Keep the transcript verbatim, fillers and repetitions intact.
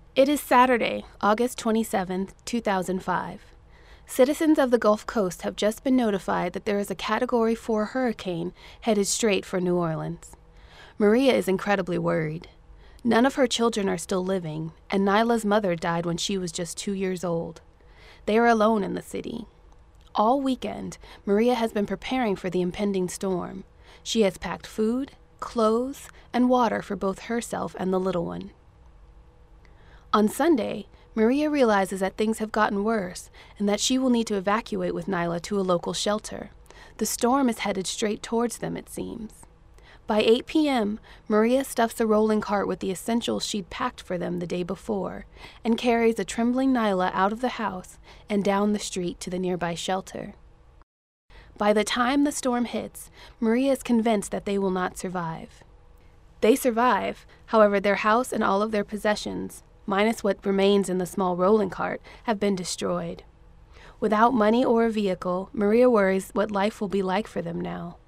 It is Saturday, August twenty-seventh, two thousand five. Citizens of the Gulf Coast have just been notified that there is a Category four hurricane headed straight for New Orleans. Maria is incredibly worried. None of her children are still living, and Nyla's mother died when she was just two years old. They are alone in the city. All weekend, Maria has been preparing for the impending storm. She has packed food, clothes, and water for both herself and the little one. On Sunday, Maria realizes that things have gotten worse and that she will need to evacuate with Nyla to a local shelter. The storm is headed straight towards them, it seems. By eight p.m., Maria stuffs a rolling cart with the essentials she'd packed for them the day before and carries a trembling Nyla out of the house and down the street to the nearby shelter. By the time the storm hits, Maria is convinced that they will not survive. They survive, however, their house and all of their possessions, minus what remains in the small rolling cart, have been destroyed. Without money or a vehicle, Maria worries what life will be like for them now.